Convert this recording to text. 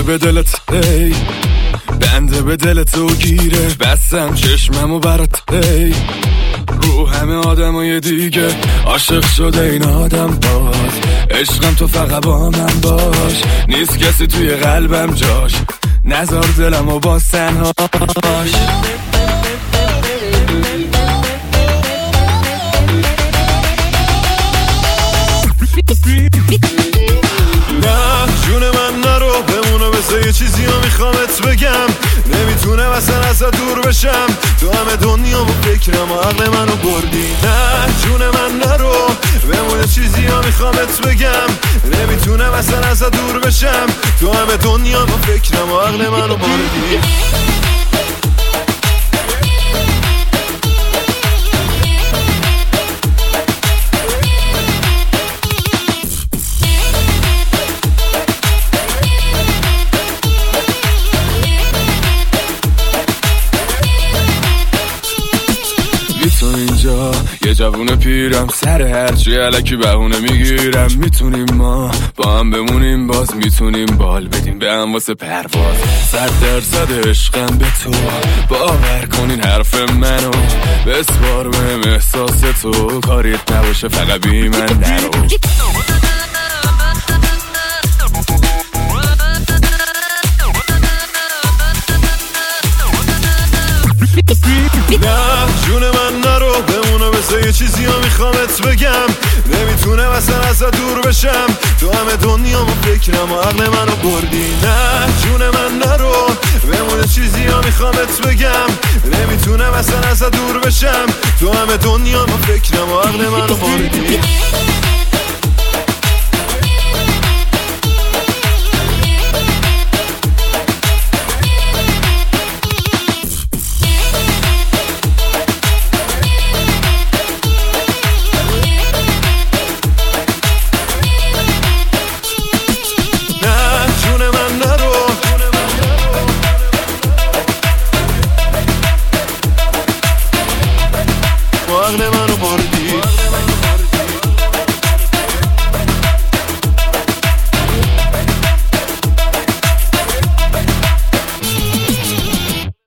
به دلت ای بنده به دلت و گیره بستم چشممو برات ای رو همه آدمای دیگه عاشق شده این آدم باز عشقم تو فقط با من باش نیست کسی توی قلبم جاش نزار دلمو باز تنهاش نه جون من نرو بمونو بذار یه چیزی رو میخوامت بگم نمیتونم اصلا ازت دور بشم تو همه دنیا با فکرم و عقل منو بردی نه جون من نرو بمونه چیزی رو میخوامت بگم نمیتونم اصلا ازت دور بشم تو همه دنیا با فکرم و عقل منو بردی تو اینجا یه جوون پیرم سر هرچی علکی بهونه میگیرم میتونیم ما با هم بمونیم باز میتونیم بال بدیم به هم واسه پرواز 100% عشقم به تو باور کنین حرف منو بسپار بهم احساس تو کاریت نباشه فقط بی من نرو نه جون من نرو بمونو بذار یه چیزی رو میخوامت بگم نمیتونم اصلا ازت دور بشم تو همه دنیا با فکرم و عقل منو بردی نه جون من نرو بمونه چیزی رو میخوامت بگم نمیتونم اصلا ازت دور بشم تو همه دنیا با فکرم و عقل منو بردی